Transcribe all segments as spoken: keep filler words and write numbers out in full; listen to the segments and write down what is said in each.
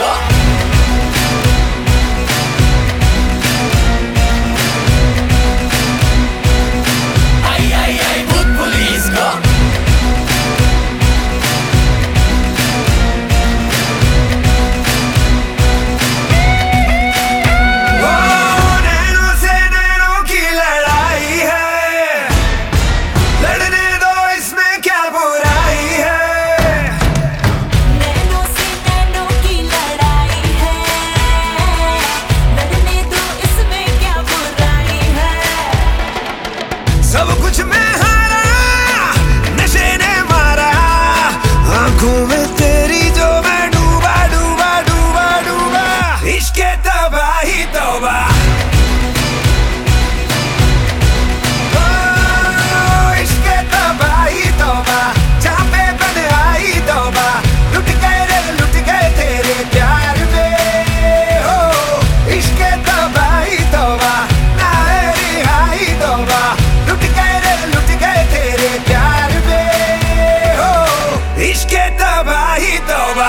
का। आई आई आई भूत पुलिस का। सब कुछ मैं हारा, नशे ने मारा, आंखों में तेरी जो मैं डूबा डूबा डूबा डूबा। इश्क के तबाही तौबा, इश्क के तबाही तौबा, जहाँ पे बन आई तौबा। लुट गए रे लुट गए तेरे प्यार में, हो इश्क के तबाही तौबा, ना रिहाई तौबा। इश्क के तबाही तौबा।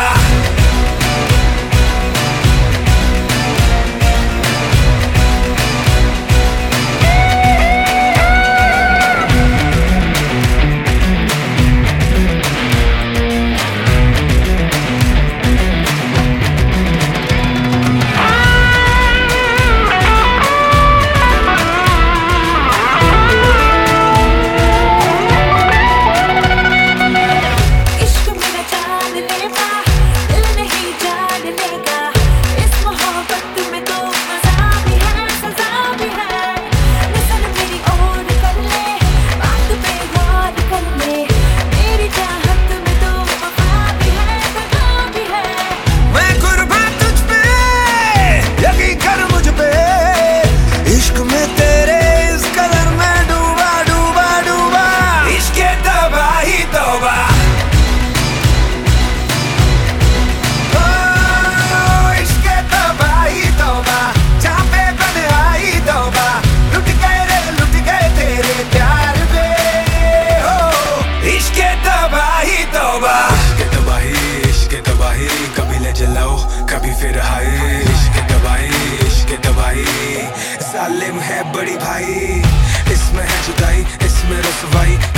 कभी ले जलाओ कभी फिर हाय। इश्क दवाई इश्क दवाई, जालिम है बड़ी भाई, इसमें है जुदाई इसमें रसवाई।